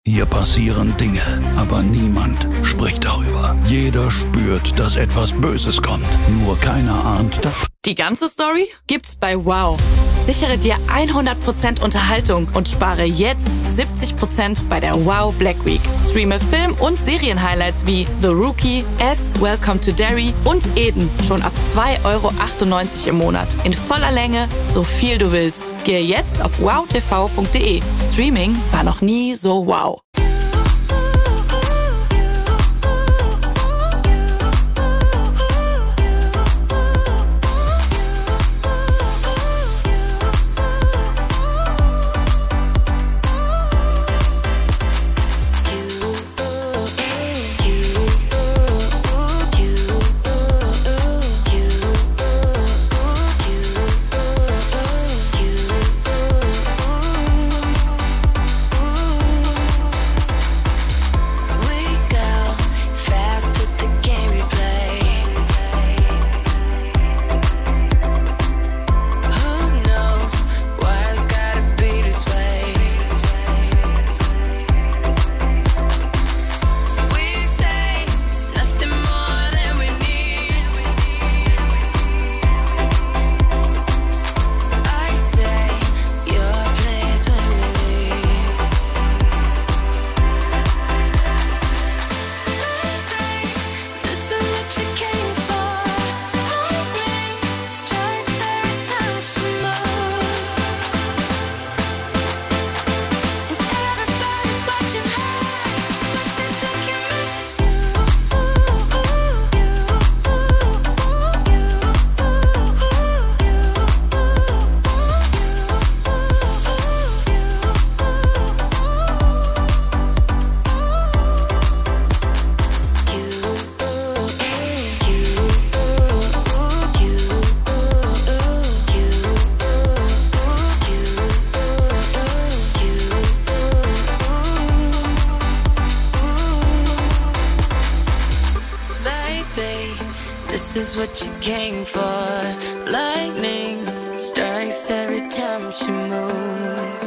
Hier passieren Dinge, aber niemand spricht darüber. Jeder spürt, dass etwas Böses kommt. Nur keiner ahnt das. Die ganze Story gibt's bei WOW. Sichere dir 100% Unterhaltung und spare jetzt 70% bei der WOW Black Week. Streame Film- und Serienhighlights wie The Rookie, S, Welcome to Derry und Eden schon ab 2,98 € im Monat. In voller Länge, so viel du willst. Gehe jetzt auf wowtv.de. Streaming war noch nie so wow. This is what you came for. Lightning strikes every time she moves.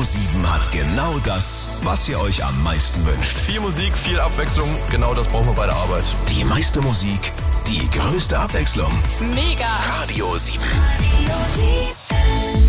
7 hat genau das, was ihr euch am meisten wünscht. Viel Musik, viel Abwechslung, genau das brauchen wir bei der Arbeit. Die meiste Musik, die größte Abwechslung. Mega! Radio 7. Radio 7.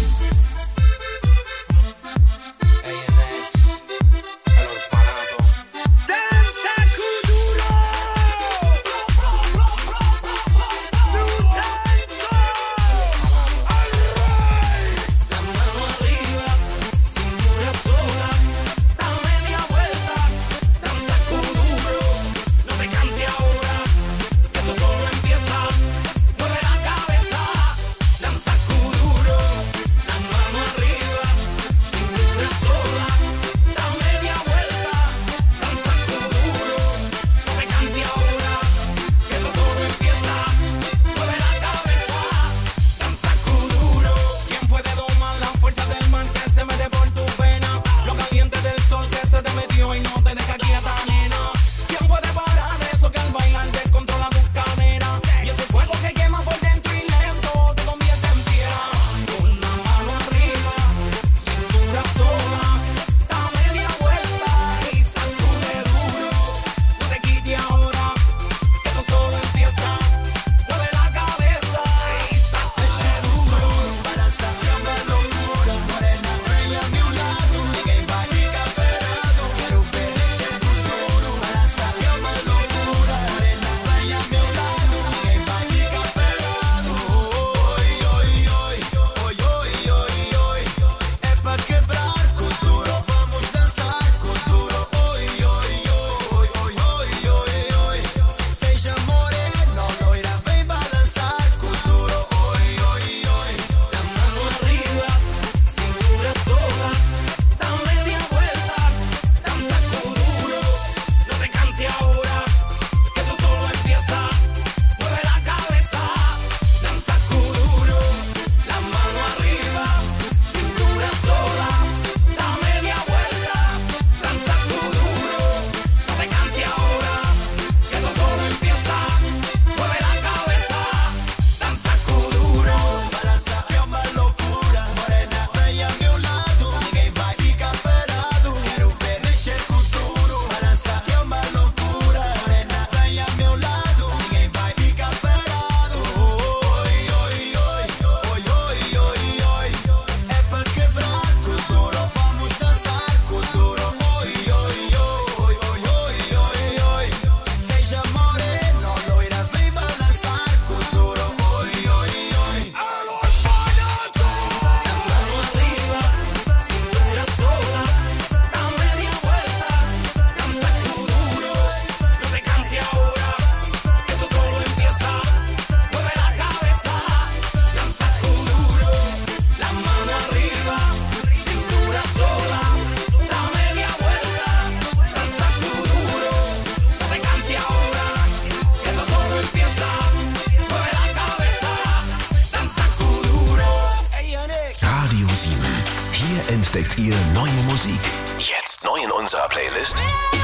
entdeckt ihr neue Musik. Jetzt neu in unserer Playlist.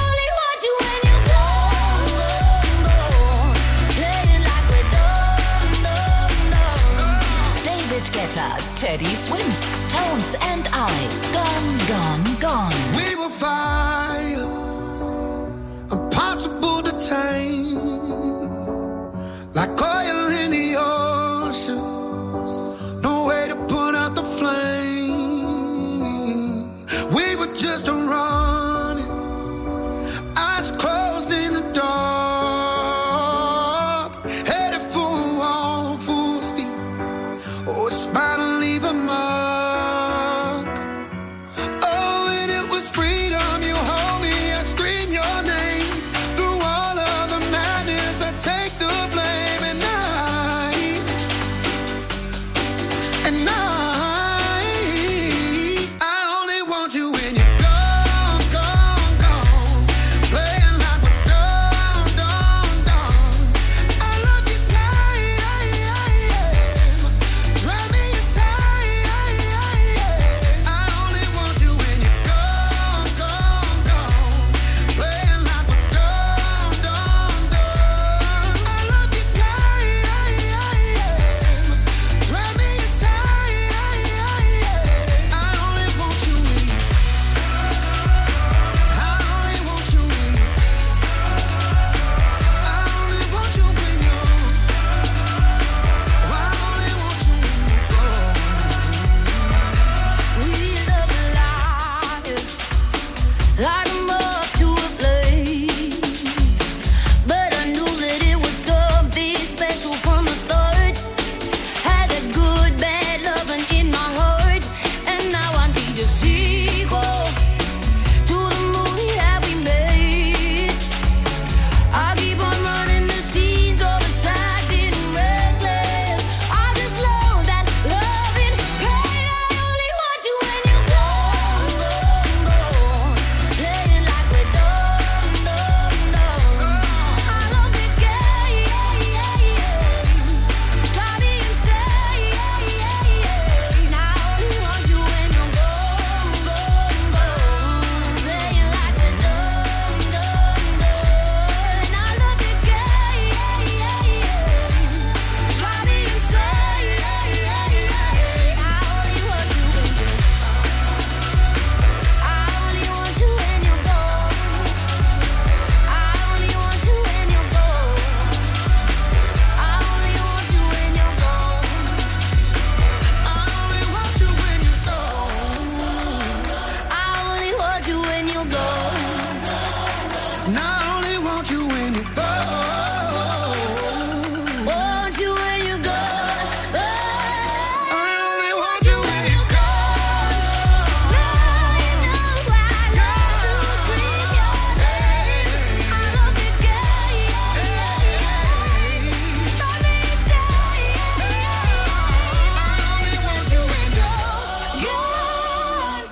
David Guetta, Teddy Swims, Tones and I, Gone, Gone, Gone. We will fire, impossible to tame, like oil in the ocean, no way to put out the flame. We were just running, eyes closed in the dark, headed for a wall, full speed. Oh, it's about to leave a mark. Oh, and it was freedom. You hold me, I scream your name. Through all of the madness, I take the blame. And I only want you when you're gone, gone, gone. Playing like we're done, done, done. I love you, Drive me inside.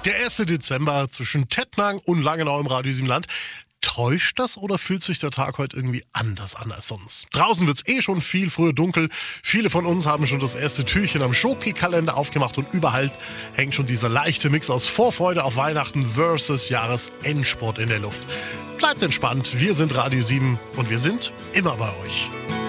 Der 1. Dezember zwischen Tettnang und Langenau im Radio 7 Land. Täuscht das oder fühlt sich der Tag heute irgendwie anders an als sonst? Draußen wird es schon viel früher dunkel. Viele von uns haben schon das erste Türchen am Schoki-Kalender aufgemacht und überall hängt schon dieser leichte Mix aus Vorfreude auf Weihnachten versus Jahresendsport in der Luft. Bleibt entspannt, wir sind Radio 7 und wir sind immer bei euch.